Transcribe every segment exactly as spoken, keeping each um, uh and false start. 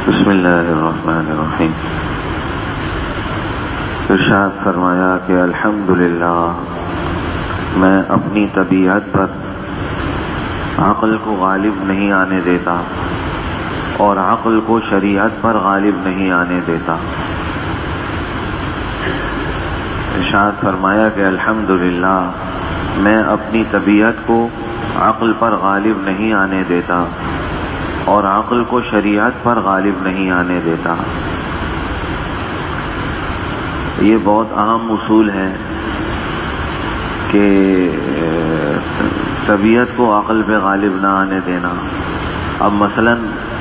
بسم اللہ الرحمن الرحیم۔ ارشاد فرمایا کہ الحمدللہ میں اپنی طبیعت پر عقل کو غالب نہیں آنے دیتا اور عقل کو شریعت پر غالب نہیں آنے دیتا۔ ارشاد فرمایا کہ الحمدللہ میں اپنی طبیعت کو عقل پر غالب نہیں آنے دیتا اور عقل کو شریعت پر غالب نہیں آنے دیتا۔ یہ بہت اہم اصول ہے کہ طبیعت کو عقل پہ غالب نہ آنے دینا۔ اب مثلا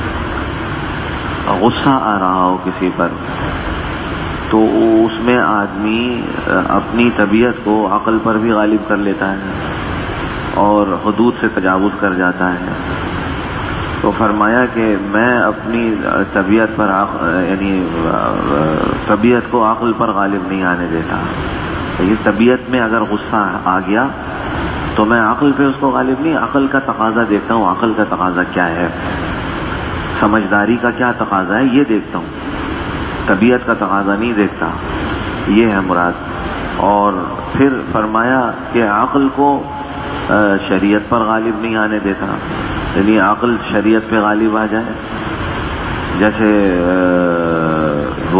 غصہ آ رہا ہو کسی پر تو اس میں آدمی اپنی طبیعت کو عقل پر بھی غالب کر لیتا ہے اور حدود سے تجاوز کر جاتا ہے۔ تو فرمایا کہ میں اپنی طبیعت پر یعنی طبیعت کو عقل پر غالب نہیں آنے دیتا۔ یہ طبیعت میں اگر غصہ آ گیا تو میں عقل پہ اس کو غالب نہیں، عقل کا تقاضا دیکھتا ہوں، عقل کا تقاضا کیا ہے، سمجھداری کا کیا تقاضا ہے یہ دیکھتا ہوں، طبیعت کا تقاضا نہیں دیکھتا، یہ ہے مراد۔ اور پھر فرمایا کہ عقل کو شریعت پر غالب نہیں آنے دیتا، یعنی عقل شریعت پہ غالب آ جائے۔ جیسے وہ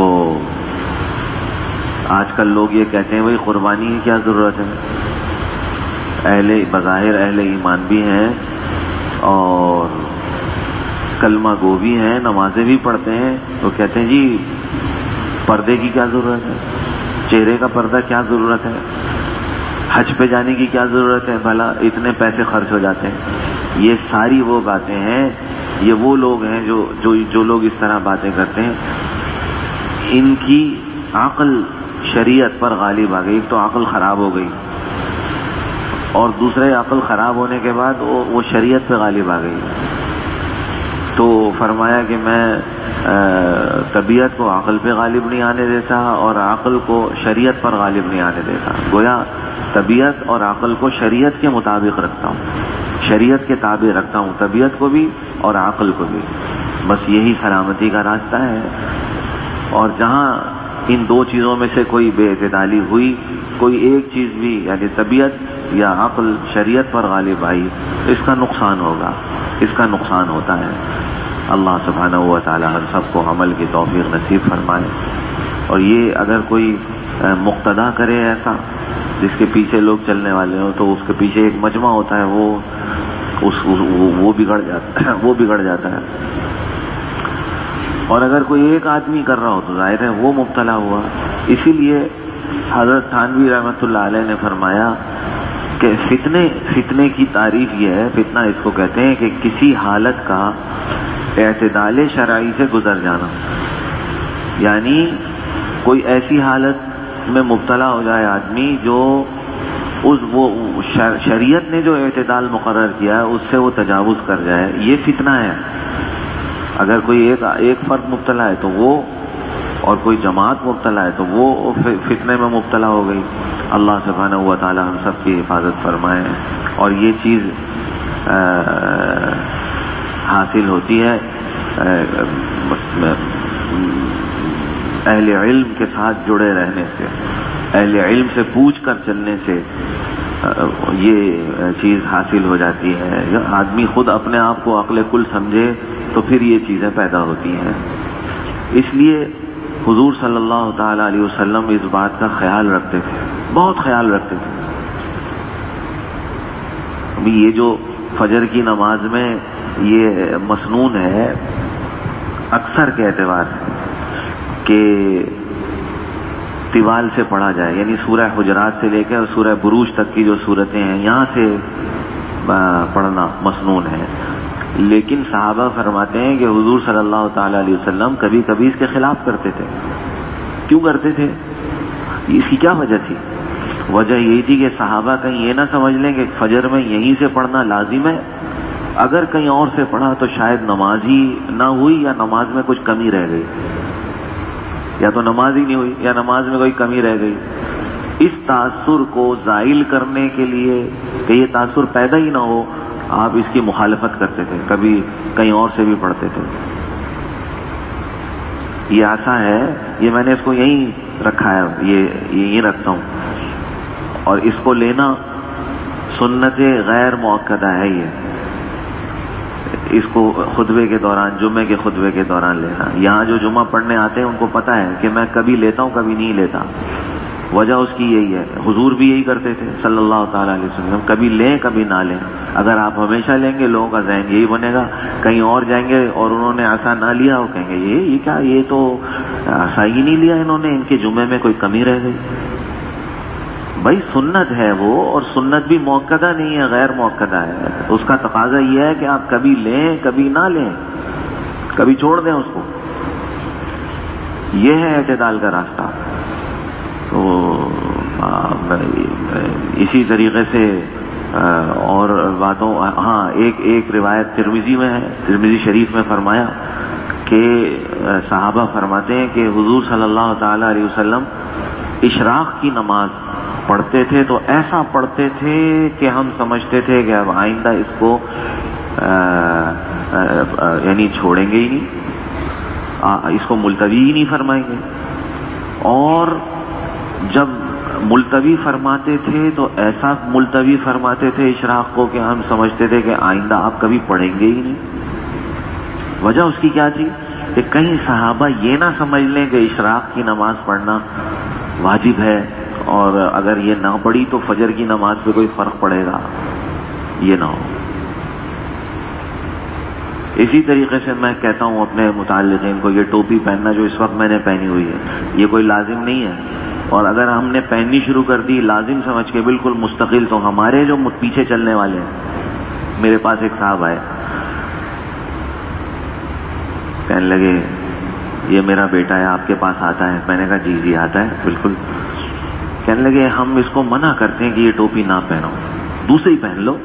آج کل لوگ یہ کہتے ہیں بھائی قربانی کی کیا ضرورت ہے، اہل بظاہر اہل ایمان بھی ہیں اور کلمہ گو بھی ہیں، نمازیں بھی پڑھتے ہیں، تو کہتے ہیں جی پردے کی کیا ضرورت ہے، چہرے کا پردہ کیا ضرورت ہے، حج پہ جانے کی کیا ضرورت ہے، بھلا اتنے پیسے خرچ ہو جاتے ہیں۔ یہ ساری وہ باتیں ہیں، یہ وہ لوگ ہیں جو جو جو لوگ اس طرح باتیں کرتے ہیں، ان کی عقل شریعت پر غالب آ گئی۔ ایک تو عقل خراب ہو گئی اور دوسرے عقل خراب ہونے کے بعد وہ, وہ شریعت پہ غالب آ گئی۔ تو فرمایا کہ میں طبیعت کو عقل پہ غالب نہیں آنے دیتا اور عقل کو شریعت پر غالب نہیں آنے دیتا۔ گویا طبیعت اور عقل کو شریعت کے مطابق رکھتا ہوں، شریعت کے تابع رکھتا ہوں، طبیعت کو بھی اور عقل کو بھی۔ بس یہی سلامتی کا راستہ ہے۔ اور جہاں ان دو چیزوں میں سے کوئی بے اعتدالی ہوئی، کوئی ایک چیز بھی یعنی طبیعت یا عقل شریعت پر غالب آئی، اس کا نقصان ہوگا، اس کا نقصان ہوتا ہے۔ اللہ سبحانہ و تعالی ہم سب کو عمل کی توفیق نصیب فرمائے۔ اور یہ اگر کوئی مقتدا کرے ایسا جس کے پیچھے لوگ چلنے والے ہوں تو اس کے پیچھے ایک مجمع ہوتا ہے، وہ اس وہ بگڑ جاتا ہے وہ بگڑ جاتا ہے۔ اور اگر کوئی ایک آدمی کر رہا ہو تو ظاہر ہے وہ مبتلا ہوا۔ اسی لیے حضرت تھانوی رحمۃ اللہ علیہ نے فرمایا کہ فتنے فتنے کی تعریف یہ ہے، فتنہ اس کو کہتے ہیں کہ کسی حالت کا اعتدال شرعی سے گزر جانا، یعنی کوئی ایسی حالت میں مبتلا ہو جائے آدمی جو اس وہ شریعت نے جو اعتدال مقرر کیا ہے اس سے وہ تجاوز کر جائے، یہ فتنہ ہے۔ اگر کوئی ایک ایک فرد مبتلا ہے تو وہ، اور کوئی جماعت مبتلا ہے تو وہ فتنے میں مبتلا ہو گئی۔ اللہ سبحانہ و تعالی ہم سب کی حفاظت فرمائے۔ اور یہ چیز حاصل ہوتی ہے اہل علم کے ساتھ جڑے رہنے سے، اہل علم سے پوچھ کر چلنے سے یہ چیز حاصل ہو جاتی ہے۔ آدمی خود اپنے آپ کو عقل کل سمجھے تو پھر یہ چیزیں پیدا ہوتی ہیں۔ اس لیے حضور صلی اللہ تعالی علیہ وسلم اس بات کا خیال رکھتے تھے، بہت خیال رکھتے تھے۔ ابھی یہ جو فجر کی نماز میں یہ مسنون ہے اکثر کے اعتبار سے کہ طوال سے پڑھا جائے، یعنی سورہ حجرات سے لے کر سورہ بروج تک کی جو صورتیں ہیں یہاں سے پڑھنا مسنون ہے۔ لیکن صحابہ فرماتے ہیں کہ حضور صلی اللہ تعالی علیہ وسلم کبھی کبھی اس کے خلاف کرتے تھے۔ کیوں کرتے تھے؟ اس کی کیا وجہ تھی؟ وجہ یہی تھی کہ صحابہ کہیں یہ نہ سمجھ لیں کہ فجر میں یہیں سے پڑھنا لازم ہے، اگر کہیں اور سے پڑھا تو شاید نماز ہی نہ ہوئی یا نماز میں کچھ کمی رہ گئی، یا تو نماز ہی نہیں ہوئی یا نماز میں کوئی کمی رہ گئی۔ اس تاثر کو زائل کرنے کے لیے کہ یہ تاثر پیدا ہی نہ ہو، آپ اس کی مخالفت کرتے تھے، کبھی کہیں اور سے بھی پڑھتے تھے۔ یہ عصا ہے، یہ میں نے اس کو یہیں رکھا ہے، یہ یہیں رکھتا ہوں، اور اس کو لینا سنت غیر مؤکدہ ہے، یہ اس کو خطبے کے دوران، جمعے کے خطبے کے دوران لینا. یہاں جو جمعہ پڑھنے آتے ہیں ان کو پتہ ہے کہ میں کبھی لیتا ہوں کبھی نہیں لیتا. وجہ اس کی یہی ہے، حضور بھی یہی کرتے تھے صلی اللہ تعالیٰ علیہ وسلم، کبھی لیں کبھی نہ لیں. اگر آپ ہمیشہ لیں گے لوگوں کا ذہن یہی بنے گا، کہیں اور جائیں گے اور انہوں نے عصا نہ لیا وہ کہیں گے یہ یہ کیا، یہ تو عصا ہی نہیں لیا انہوں نے، ان کے جمعے میں کوئی کمی رہ گئی. بھائی سنت ہے وہ، اور سنت بھی مؤکدہ نہیں ہے، غیر مؤکدہ ہے. اس کا تقاضا یہ ہے کہ آپ کبھی لیں کبھی نہ لیں، کبھی چھوڑ دیں اس کو. یہ ہے اعتدال کا راستہ. تو اسی طریقے سے اور باتوں، ہاں ایک ایک روایت ترمذی میں ہے، ترمذی شریف میں فرمایا کہ صحابہ فرماتے ہیں کہ حضور صلی اللہ تعالی علیہ وسلم اشراق کی نماز پڑھتے تھے تو ایسا پڑھتے تھے کہ ہم سمجھتے تھے کہ اب آئندہ اس کو آ آ آ یعنی چھوڑیں گے ہی نہیں، اس کو ملتوی ہی نہیں فرمائیں گے. اور جب ملتوی فرماتے تھے تو ایسا ملتوی فرماتے تھے اشراق کو کہ ہم سمجھتے تھے کہ آئندہ آپ کبھی پڑھیں گے ہی نہیں. وجہ اس کی کیا تھی کہ کہیں صحابہ یہ نہ سمجھ لیں کہ اشراق کی نماز پڑھنا واجب ہے، اور اگر یہ نہ پڑھی تو فجر کی نماز پہ کوئی فرق پڑے گا، یہ نہ ہو. اسی طریقے سے میں کہتا ہوں اپنے متعلقین کو، یہ ٹوپی پہننا جو اس وقت میں نے پہنی ہوئی ہے یہ کوئی لازم نہیں ہے، اور اگر ہم نے پہننی شروع کر دی لازم سمجھ کے بالکل مستقل، تو ہمارے جو پیچھے چلنے والے ہیں. میرے پاس ایک صاحب آئے، کہنے لگے یہ میرا بیٹا ہے آپ کے پاس آتا ہے. میں نے کہا جی جی آتا ہے بالکل. کہنے لگے ہم اس کو منع کرتے ہیں کہ یہ ٹوپی نہ پہنو، دوسری پہن لو.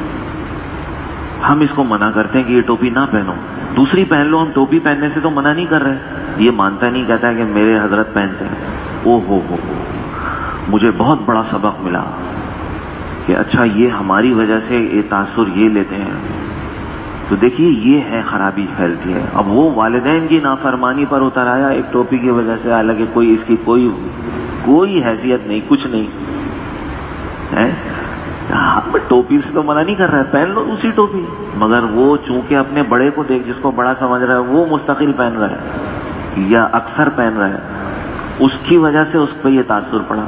ہم اس کو منع کرتے ہیں کہ یہ ٹوپی نہ پہنو، دوسری پہن لو. ہم ٹوپی پہننے سے تو منع نہیں کر رہے. یہ مانتا نہیں، کہتا ہے کہ میرے حضرت پہنتے ہیں. او ہو ہو مجھے بہت بڑا سبق ملا کہ اچھا یہ ہماری وجہ سے یہ تاثر یہ لیتے ہیں. تو دیکھیے یہ ہے خرابی پھیلتی ہے. اب وہ والدین کی نافرمانی پر اتر آیا ایک ٹوپی کی وجہ سے، حالانکہ کوئی اس کی کوئی کوئی حیثیت نہیں، کچھ نہیں ہے. ہم ٹوپی سے تو منع نہیں کر رہا ہے، پہن لو دوسری ٹوپی. مگر وہ چونکہ اپنے بڑے کو دیکھ، جس کو بڑا سمجھ رہا ہے وہ مستقل پہن رہا ہے یا اکثر پہن رہا ہے، اس کی وجہ سے اس پہ یہ تاثر پڑا.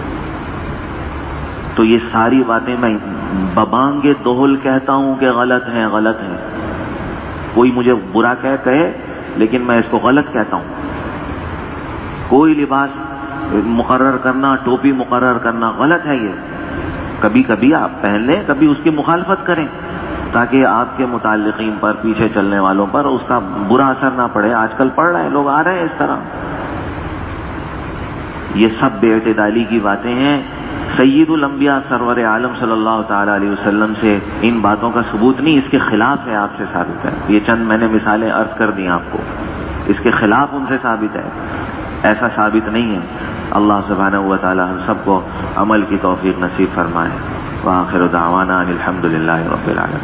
تو یہ ساری باتیں میں ببانگ دہل کہتا ہوں کہ غلط ہیں غلط ہیں. کوئی مجھے برا کہے کہے لیکن میں اس کو غلط کہتا ہوں. کوئی لباس مقرر کرنا، ٹوپی مقرر کرنا غلط ہے. یہ کبھی کبھی آپ پہن لیں، کبھی اس کی مخالفت کریں، تاکہ آپ کے متعلقین پر، پیچھے چلنے والوں پر اس کا برا اثر نہ پڑے. آج کل پڑ رہے ہیں، لوگ آ رہے ہیں اس طرح. یہ سب بے اعتدالی کی باتیں ہیں. سید الانبیاء سرور عالم صلی اللہ تعالی علیہ وسلم سے ان باتوں کا ثبوت نہیں، اس کے خلاف ہے، آپ سے ثابت ہے. یہ چند میں نے مثالیں عرض کر دی آپ کو، اس کے خلاف ان سے ثابت ہے، ایسا ثابت نہیں ہے. اللہ سبحانہ و تعالی ہم سب کو عمل کی توفیق نصیب فرمائے. وآخر دعوانا ان الحمد للہ رب العالمین.